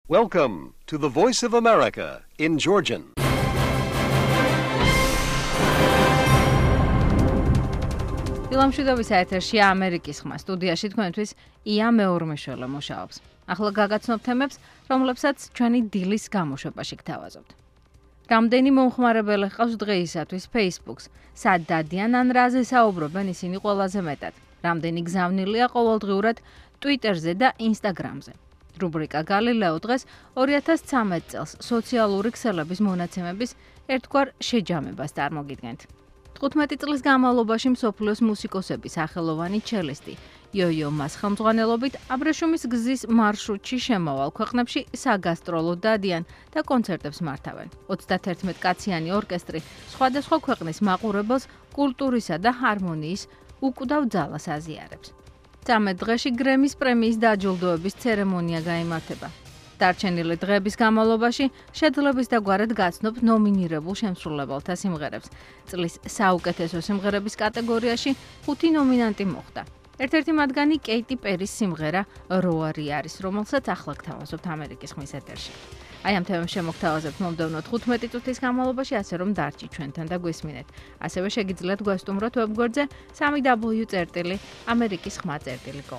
Welcome to the Voice of America in Georgian. დილამშვიდობის ეთერში ამერიკის ხმა სტუდიაში თქვენთვის ია მეორმეშველე მუშაობს. ახლა გაგაცნობ თემებს, რომლებსაც ჩვენი დილის გამოშვებაში გთავაზობთ. რამდენი მომხმარებელი ჰყავს დღეისათვის Facebook-ს, სად დადიან ან რაზე საუბრობენ ისინი ყველაზე მეტად. რამდენი გზავნილია ყოველდღიურად Twitter-ზე და Instagram-ზე. რუბრიკა გალილეო დღეს 2013 წელს სოციალური ქსელების მონაცემების ერთგვარ შეჯამებას წარმოგიდგენთ. 15 წლის განმავლობაში მსოფლიოს მუსიკოსების სახელოვანი ჩელისტი იო მას ხელმძღვანელობით აბრეშუმის გზის მარშრუტში შემავალ ქვეყნებში საგასტროლოდ დადიან და კონცერტებს მართავენ. 31 კაციანი ორკესტრი სხვადასხვა ქვეყნის მაყურებელს კულტურისა და ჰარმონიის უკვდავ ძალას აზიარებს. 13 დღეში გრემის პრემიის დაჯილდოების ცერემონია გაიმართება. დარჩენილი დღეების განმავლობაში შეძლების დაგვარად გაცნობ ნომინირებულ შემსრულებელთა სიმღერებს. წლის საუკეთესო სიმღერების კატეგორიაში 5 ნომინანტი მოხვდა. ერთ-ერთი მათგანი კეიტი პერის სიმღერა როარი არის, რომელსაც ახლა გთავაზობთ ამერიკის ხმის ეთერში. აი ამ თემებს შემოგთავაზებთ მომდევნო 15 წუთის განმავლობაში, ასე რომ დარჩით ჩვენთან და გვესმინეთ. ასევე შეგიძლიათ გვესტუმროთ ვებგვერდზე www.amerikiskhma.com.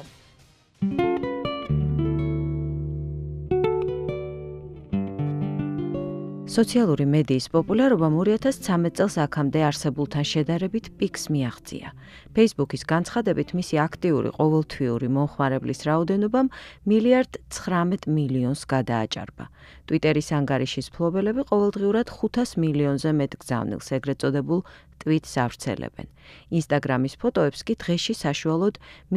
სოციალური მედიის პოპულარობამ 2013 წელს აქამდე არსებულთან შედარებით პიკს მიაღწია. Facebook-ის განცხადებით მისი აქტიური ყოველთვიური მომხმარებლის რაოდენობამ 1,19 მილიონს გადააჭარბა. Twitter-ის ანგარიშის მფლობელები ყოველდღიურად 500 მილიონზე მეტ გზავნილს ეგრეთ წოდებულ ტვიტს ავრცელებენ. Instagram-ის ფოტოებს კი დღეში საშუალოდ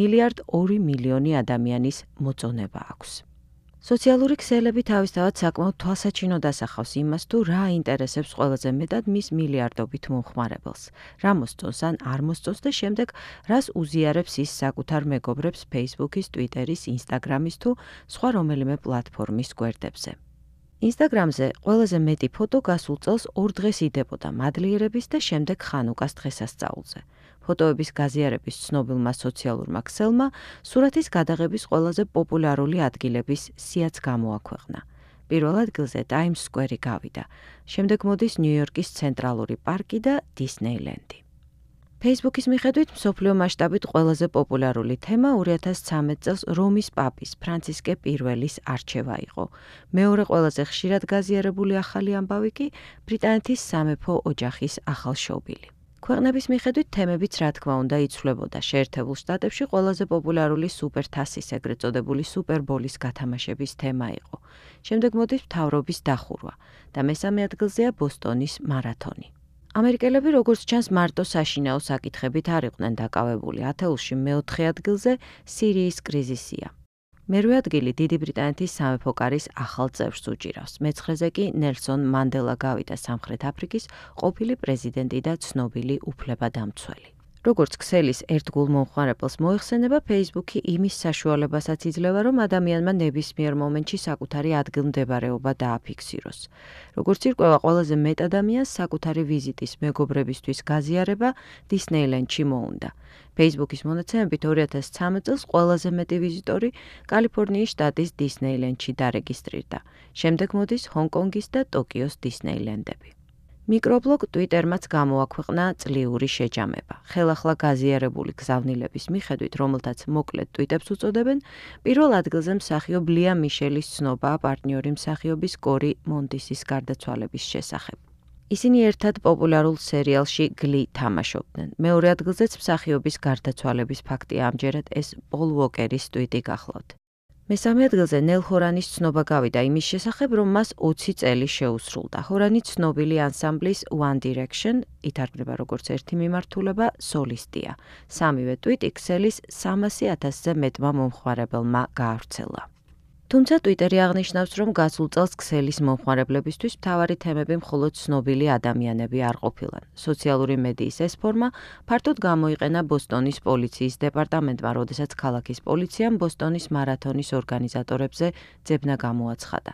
1,2 მილიონი ადამიანის მოწონება აქვს. სოციალური ქსელები თავისთავად საკმაოდ თვალსაჩინო დასახავს იმას, თუ რა აინტერესებს ყველაზე მეტად მის მილიარდობით მომხმარებელს, რა მოსწონს ან არ მოსწონს და შემდეგ რას უზიარებს ის საკუთარ მეგობრებს Facebook-ის, Twitter-ის, Instagram-ის თუ სხვა რომელიმე პლატფორმის გვერდებზე. Instagram-ზე ყველაზე მეტი ფოტო გასულ წელს 2 დღეს იდებოდა მადლიერების და შემდეგ ხანუკას დღესასწაულზე. ფოტოების გაზიარების ცნობილმა სოციალურმა ქსელმა სურათის გადაღების ყველაზე პოპულარული ადგილების სიაც გამოაქვეყნა. პირველ ადგილზე Times Square გავიდა, შემდეგ მოდის ნიუ-იორკის ცენტრალური პარკი და დისნეილენდი. Facebook-ის მიხედვით მსოფლიო მასშტაბით ყველაზე პოპულარული თემა 2013 წელს რომის პაპის ფრანცისკე პირველის არჩევა იყო. მეორე ყველაზე ხშირად გაზიარებული ახალი ამბავი კი ბრიტანეთის სამეფო ოჯახის ახალშობილი. ქვეყნების მიხედვით თემებიც რა თქმა უნდა იცვლებოდა. შეერთებულ შტატებში ყველაზე პოპულარული სუპერთასის ეგრეთ წოდებული სუპერბოლის გათამაშების თემა იყო. შემდეგ მოდის მთავრობის დახურვა და მესამე ადგილზეა ბოსტონის მარათონი. ამერიკელები როგორც ჩანს მარტო საშინაო საკითხებით არ იყვნენ დაკავებული. ათეულში მეოთხე ადგილზე სირიის კრიზისია. მერვე ადგილი დიდი ბრიტანეთის სამეფო კარის ახალ წევრს უჭირავს. მეცხრეზე კი ნელსონ მანდელა გავიდა სამხრეთ აფრიკის ყოფილი პრეზიდენტი და ცნობილი უფლებადამცველი. როგორც ქსელის ერთგულ მომხმარებელს მოიხსენება, Facebook-ი იმის საშუალებასაც იძლევა, რომ ადამიანმა ნებისმიერ მომენტში საკუთარი ადგილმდებარეობა დააფიქსიროს. როგორც ირკვევა, ყველაზე მეტ ადამიანს საკუთარი ვიზიტის მეგობრებისთვის გაზიარება დისნეილენდში მოუნდა. Facebook-ის მონაცემებით 2013 წელს ყველაზე მეტი ვიზიტორი კალიფორნიის შტატის დისნეილენდში დარეგისტრირდა. შემდეგ მოდის ჰონკონგის და ტოკიოს დისნეილენდები. მიკრობლოგ Twitter-მაც გამოაქვეყნა წლიური შეჯამება. ხელახლა გაზიარებული გზავნილების მიხედვით, რომელთაც მოკლედ ტვიტებს უწოდებენ, პირველ ადგილზე მსახიობ ლია მიშელის ცნობაა პარტნიორი მსახიობის კორი მონტისის გარდაცვალების შესახებ. ისინი ერთად პოპულარულ სერიალში გლი თამაშობდნენ. მეორე ადგილზეც მსახიობის გარდაცვალების ფაქტია, ამჯერად ეს პოლ უოკერის ტვიტი გახლავთ. მესამე ადგილზე ნელ ჰორანის ცნობა გავიდა იმის შესახებ, რომ მას 20 წელი შეუსრულდა. ჰორანი ცნობილი ანსამბლის One Direction, ითარგმნება როგორც ერთი მიმართულება, სოლისტია. სამივე ტვიტი ქსელის 300,000-ზე მეტმა მომხმარებელმა გაავრცელა. თუმცა Twitter-ი აღნიშნავს, რომ გასულ წელს ქსელის მომხმარებლებისთვის მთავარი თემები მხოლოდ ცნობილი ადამიანები არ ყოფილან. სოციალური მედიის ეს ფორმა ფართოდ გამოიყენა ბოსტონის პოლიციის დეპარტამენტმა, როდესაც ქალაქის პოლიციამ ბოსტონის მარათონის ორგანიზატორებზე ძებნა გამოაცხადა.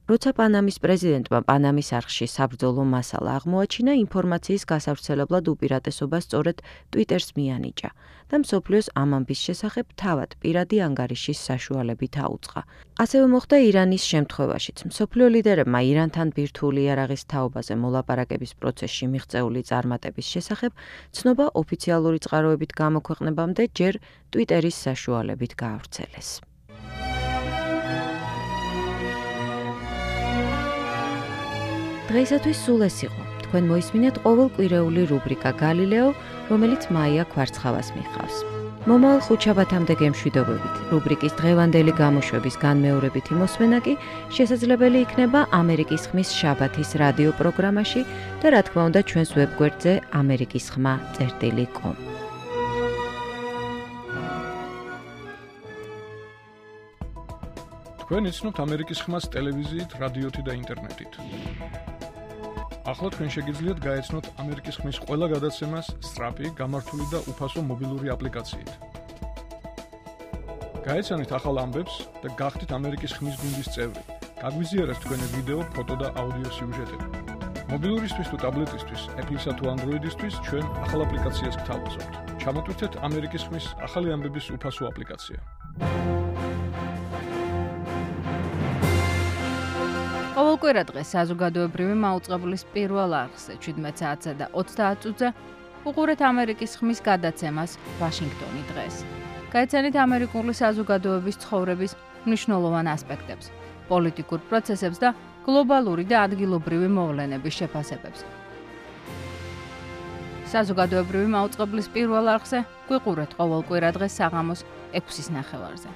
როცა პანამის პრეზიდენტმა პანამის არხში საბრძოლო მასალა აღმოაჩინა, ინფორმაციის გასავრცელებლად უპირატესობა სწორედ Twitter-ს მიანიჭა და მსოფლიოს ამ ამბის შესახებ თავად პირადი ანგარიშის საშუალებით აუწყა. ასევე მოხდა ირანის შემთხვევაშიც. მსოფლიო ლიდერებმა ირანთან ბირთვული იარაღის თაობაზე მოლაპარაკების პროცესში მიღწეული წარმატების შესახებ ცნობა ოფიციალური წყაროებით გამოქვეყნებამდე ჯერ Twitter-ის საშუალებით გაავრცელეს. დღეისათვის სულ ეს იყო. თქვენ მოისმინეთ ყოველკვირეული რუბრიკა გალილეო, რომელიც მაია კვარცხავას მიჰყავს. მომავალ ხუთშაბათამდე გემშვიდობებით. რუბრიკის დღევანდელი გამოშვების განმეორებითი მოსმენა კი შესაძლებელი იქნება ამერიკის ხმის შაბათის რადიო პროგრამაში და რა თქმა უნდა ჩვენს ვებგვერდზე amerikisxma.com. თქვენ იცნობთ ამერიკის ხმას ტელევიზიით, რადიოთი და ინტერნეტით. ახლა თქვენ შეგიძლიათ გაეცნოთ ამერიკის ხმის ყველა გადაცემას სწრაფი, გამართული და უფასო მობილური აპლიკაციით. გაეცანით ახალ ამბებს და გახდით ამერიკის ხმის გუნდის წევრი. გაგვიზიარეთ თქვენი ვიდეო, ფოტო და აუდიო სიუჟეტები. მობილურისთვის თუ ტაბლეტისთვის, Apple-ისა თუ Android-ისთვის ჩვენ ახალ აპლიკაციას გთავაზობთ. ჩამოტვირთეთ ამერიკის ხმის ახალი ამბების უფასო აპლიკაცია. ყოველკვირა დღეს საზოგადოებრივი მაუწყებლის პირველ არხზე 17 საათსა და 30 წუთზე უყურეთ ამერიკის ხმის გადაცემას ვაშინგტონი დღეს. გაეცანით ამერიკული საზოგადოების ცხოვრების მნიშვნელოვან ასპექტებს, პოლიტიკურ პროცესებს და გლობალური და ადგილობრივი მოვლენების შეფასებებს. საზოგადოებრივი მაუწყებლის პირველ არხზე გვიყურეთ ყოველკვირა დღეს საღამოს 6:30-ზე.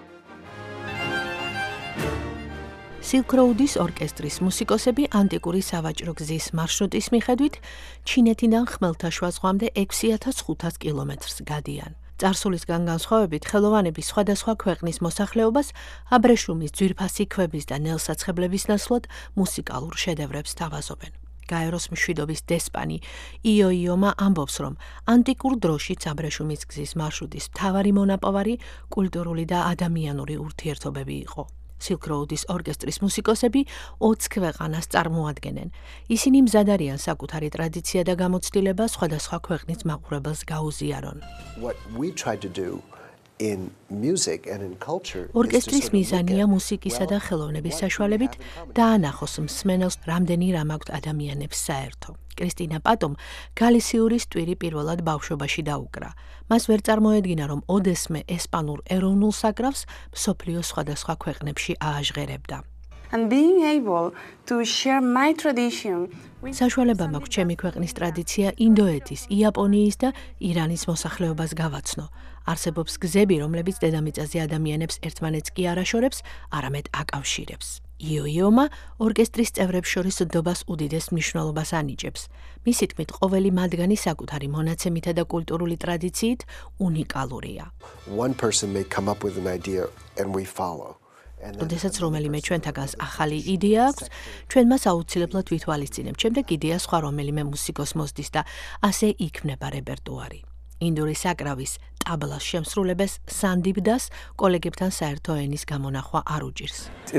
Silk Road-ის ორკესტრის მუსიკოსები ანტიკური სავაჭრო გზის მარშრუტის მიხედვით ჩინეთიდან ხმელთაშუა ზღვამდე 6500 კილომეტრს გადიან. წარსულისგან განსხვავებით, ხელოვანები სხვადასხვა ქვეყნის მოსახლეობას აბრეშუმის, ძვირფასი ქვების და ნელსაცხებლების ნაცვლად მუსიკალურ შედევრებს თავაზობენ. გაეროს მშვიდობის დესპანი იოიომა ამბობს, რომ ანტიკურ დროშიც აბრეშუმის გზის მარშრუტის მთავარი მონაპოვარი კულტურული და ადამიანური ურთიერთობები იყო. Silk Road-ის ორკესტრის მუსიკოსები 20 ქვეყანას წარმოადგენენ. ისინი მზად არიან საკუთარი ტრადიცია და გამოცდილება სხვადასხვა ქვეყნის მაყურებელს გაუზიარონ. ორკესტრის მიზანია მუსიკისა და ხელოვნების საშუალებით დაანახოს მსმენელს რამდენი რამ აქვთ ადამიანებს საერთო. კრისტინა პატომ გალისიურის ტვირი პირველად ბავშვობაში დაუკრა. მას ვერ წარმოედგინა, რომ ოდესმე ესპანურ ეროვნულ საკრავს მსოფლიოს სხვადასხვა ქვეყნებში ააჟღერებდა. საშუალება მაქვს ჩემი ქვეყნის ტრადიცია ინდოეთის, იაპონიის და ირანის მოსახლეობას გავაცნო. არსებობს გზები, რომლებიც დედამიწაზე ადამიანებს ერთმანეთს კი არ აშორებს, არამედ აკავშირებს. იოიომა ორკესტრის წევრებს შორის დობას უდიდეს მნიშვნელობას ანიჭებს. მისი თქმით, ყოველი მათგანი საკუთარი მონაცემითა და კულტურული ტრადიციით უნიკალურია. როდესაც რომელიმე ჩვენთაგანს ახალი იდეა აქვს, ჩვენ მას აუცილებლად ვითვალისწინებთ. შემდეგ იდეა სხვა რომელიმე მუსიკოს მოსდის და ასე იქმნება რეპერტუარი. ინდური საკრავის ტაბლას შემსრულებას სანდიბდას კოლეგებთან საერთო ენის გამონახვა არ უჭირს.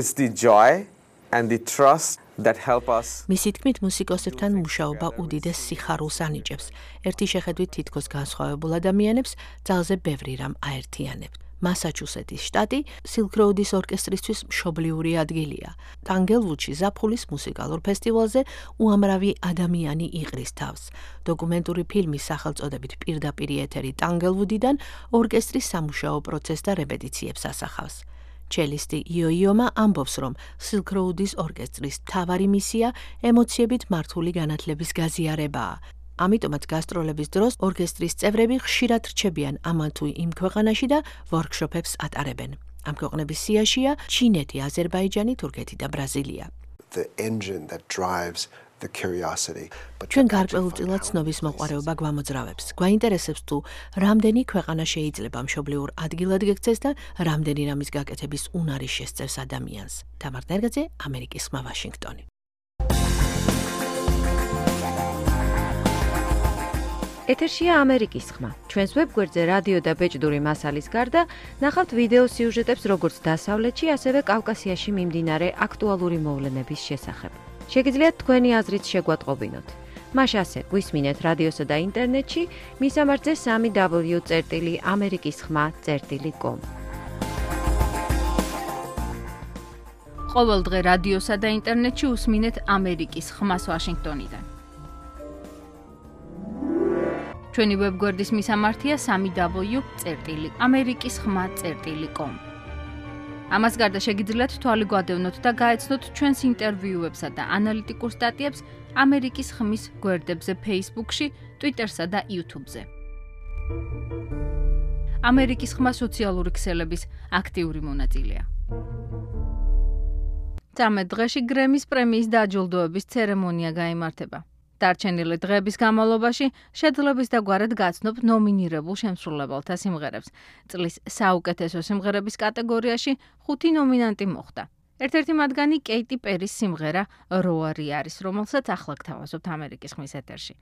მისი თქმით, მუსიკოსებთან მუშაობა უდიდეს სიხარულს ანიჭებს. ერთი შეხედვით თითქოს განსხვავებულ ადამიანებს ძალზე ბევრი რამ აერთიანებთ. მასაჩუსეტის შტატი Silk Road-ის ორკესტრისთვის მშობლიური ადგილია. ტანგელვუდში ზაფხულის მუსიკალურ ფესტივალზე უამრავი ადამიანი იყრის თავს. დოკუმენტური ფილმის სახელწოდებით პირდაპირი ეთერი ტანგელვუდიდან ორკესტრის სამუშაო პროცესს და რეპეტიციებს ასახავს. ჩელისტი იოიომა ამბობს, რომ Silk Road-ის ორკესტრის მთავარი მისია ემოციებით მართული განათლების გაზიარებაა. ამიტომაც გასტროლების დროს ორკესტრის წევრები ხშირად რჩებიან ამან თუ იმ ქვეყანაში და ვორქშოპებს ატარებენ. ამ ქვეყნების სიაშია ჩინეთი, აზერბაიჯანი, თურქეთი და ბრაზილია. ჩვენ გარკვეულწილად ცნობის მოყვარეობა გვამოძრავებს. გვაინტერესებს თუ რამდენი ქვეყანა შეიძლება მშობლიურ ადგილად გექცეს და რამდენი რამის გაკეთების უნარი შესწევს ადამიანს. თამარ ნერგაძე, ამერიკის ხმა, ვაშინგტონი. ეთერშია ამერიკის ხმა. ჩვენს ვებგვერდზე რადიო და ბეჭდური მასალის გარდა ნახავთ ვიდეო სიუჟეტებს როგორც დასავლეთში, ასევე კავკასიაში მიმდინარე აქტუალური მოვლენების შესახებ. შეგიძლიათ თქვენი აზრიც შეგვატყობინოთ. მას ასე გვისმინეთ რადიოსა და ინტერნეტში, მისამართზე www.amerikiskhma.com. ყოველ დღე რადიოსა და ინტერნეტში უსმინეთ ამერიკის ხმას ვაშინგტონიდან. ჩვენი ვებგვერდის მისამართია www.amerikiskhma.com. ამას გარდა შეგიძლიათ თვალი გვადევნოთ და გაეცნოთ ჩვენს ინტერვიუებსა და ანალიტიკურ სტატიებს ამერიკის ხმის გვერდებზე Facebook-ში, Twitter-სა და YouTube-ზე. ამერიკის ხმა სოციალური ქსელების აქტიური მონაწილეა. 13 დღეში გრემის პრემიის დაჯილდოების ცერემონია გაიმართება. დარჩენილი დღეების განმავლობაში შეძლების და გვარად გაცნობ ნომინირებულ შემსრულებელთა სიმღერებს. წლის საუკეთესო სიმღერების კატეგორიაში 5 ნომინანტი მოხვდა. ერთ-ერთი მათგანი კეიტი პერის სიმღერა როარი არის, რომელსაც ახლა გთავაზობთ ამერიკის ხმის ეთერში.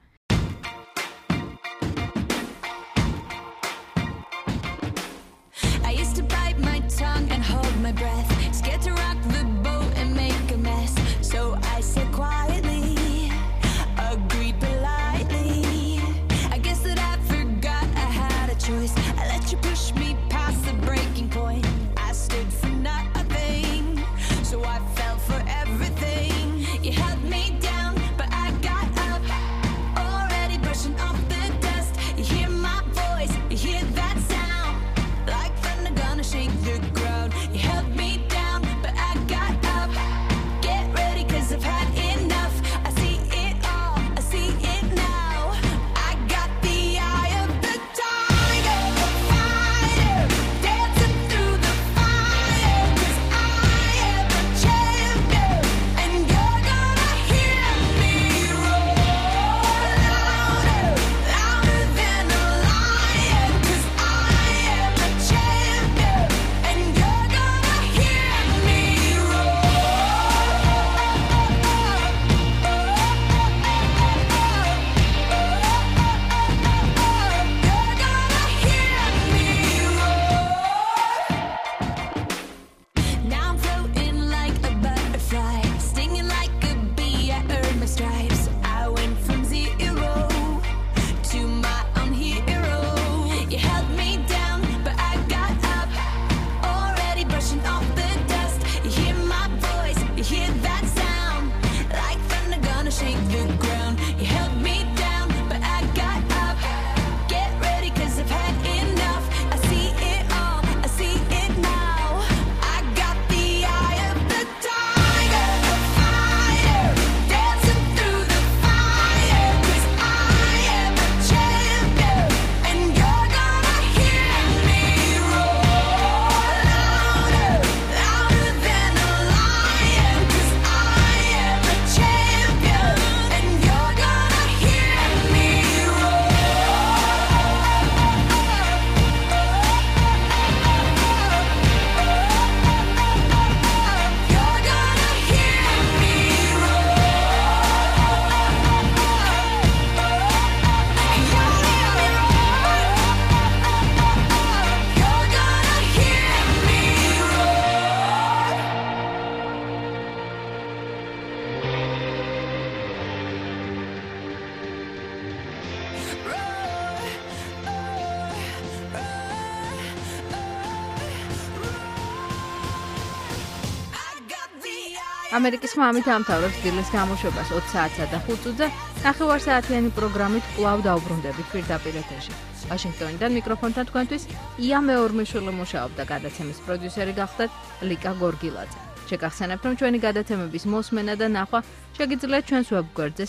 I used to bite my tongue and hold my breath, scared to rock the boat and make a mess. So I said quietly, agreed politely. I guess that I forgot I had a choice. I let you push me past the breaking point. I stood for nothing, so I fell for everything. You held me down, but I got up, already brushing off the dust. You hear my voice, you hear that sound, like thunder gonna shake the ground. You held me down, but I got up. Get ready, 'cause I've had enough. I see it all, I see it now. I got the eye of the tiger, the fighter, dancing through the fire. 'Cause I am a champion, and you're gonna hear me roar louder, louder than a lion. 'Cause I am a champion, and you're gonna hear me Now I'm floating like a butterfly, stinging like a bee. I earned my stripes. I went from 0 to my own hero. You held me down, but I got up, already brushing off the dust. You hear my voice, you hear that sound, like thunder gonna shake the ground. You held me down, but I got up. Get ready, 'cause I've had enough. I see it all, I see it now. I got the eye of the tiger, the fighter, dancing through the fire. 'Cause I am a champion, and you're gonna hear me roar louder, louder than a lion. 'Cause I am a champion, and you're gonna hear me You're gonna hear me You're gonna hear me ამერიკის ხმა ამით ამთავრებს დილის გამოშვებას 20 საათსა და 5 წუთზე. ნახევარსაათიანი პროგრამით კვლავ დაუბრუნდებით პირდაპირ ეთერში. ვაშინგტონიდან მიკროფონთან თქვენთვის ია მეორმიშვილი მუშაობდა, გადაცემის პროდიუსერი გახდათ ლიკა გორგილაძე. შეგახსენებთ, რომ ჩვენი გადაცემების მოსმენა და ნახვა შეგიძლიათ ჩვენს ვებგვერდზე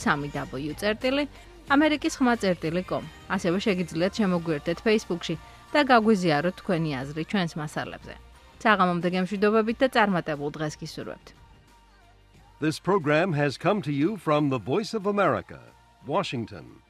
www.amerikiskhma.com. ასევე შეგიძლიათ შემოგვიერთდეთ Facebook-ში და გაგვიზიაროთ თქვენი აზრი ჩვენს მასალებზე. საღამომდე გემშვიდობებით და წარმატებულ დღეს გისურვებთ. This program has come to you from the Voice of America, Washington.